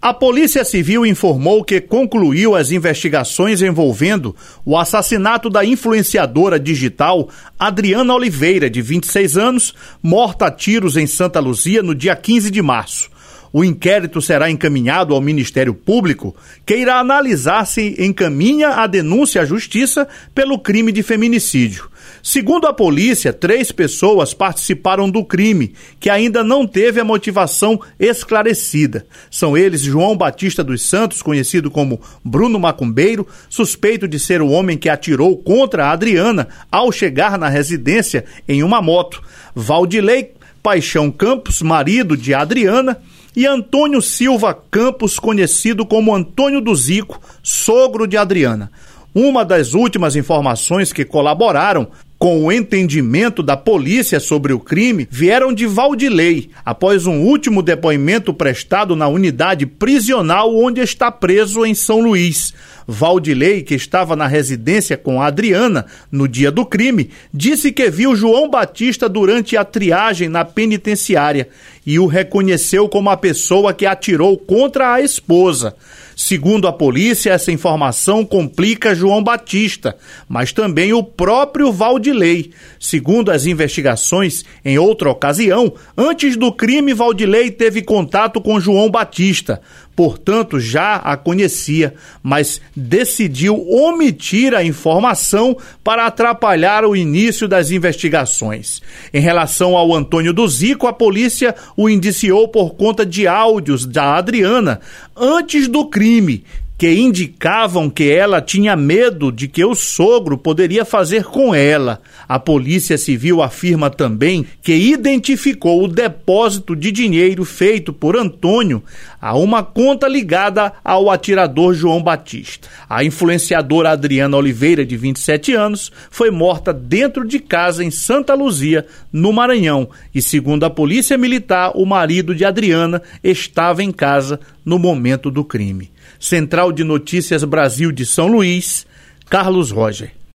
A Polícia Civil informou que concluiu as investigações envolvendo o assassinato da influenciadora digital Adriana Oliveira, de 26 anos, morta a tiros em Santa Luzia no dia 15 de março. O inquérito será encaminhado ao Ministério Público, que irá analisar se encaminha a denúncia à Justiça pelo crime de feminicídio. Segundo a polícia, 3 pessoas participaram do crime, que ainda não teve a motivação esclarecida. São eles João Batista dos Santos, conhecido como Bruno Macumbeiro, suspeito de ser o homem que atirou contra a Adriana ao chegar na residência em uma moto, Valdilei Paixão Campos, marido de Adriana, e Antônio Silva Campos, conhecido como Antônio do Zico, sogro de Adriana. Uma das últimas informações que colaboraram com o entendimento da polícia sobre o crime vieram de Valdilei, após um último depoimento prestado na unidade prisional onde está preso em São Luís. Valdilei, que estava na residência com a Adriana no dia do crime, disse que viu João Batista durante a triagem na penitenciária e o reconheceu como a pessoa que atirou contra a esposa. Segundo a polícia, essa informação complica João Batista, mas também o próprio Valdilei. Segundo as investigações, em outra ocasião, antes do crime, Valdilei teve contato com João Batista. Portanto, já a conhecia, mas decidiu omitir a informação para atrapalhar o início das investigações. Em relação ao Antônio do Zico, a polícia o indiciou por conta de áudios da Adriana antes do crime, que indicavam que ela tinha medo de que o sogro poderia fazer com ela. A Polícia Civil afirma também que identificou o depósito de dinheiro feito por Antônio a uma conta ligada ao atirador João Batista. A influenciadora Adriana Oliveira, de 27 anos, foi morta dentro de casa em Santa Luzia, no Maranhão, e segundo a Polícia Militar, o marido de Adriana estava em casa no momento do crime. Central de Notícias Brasil de São Luís, Carlos Roger.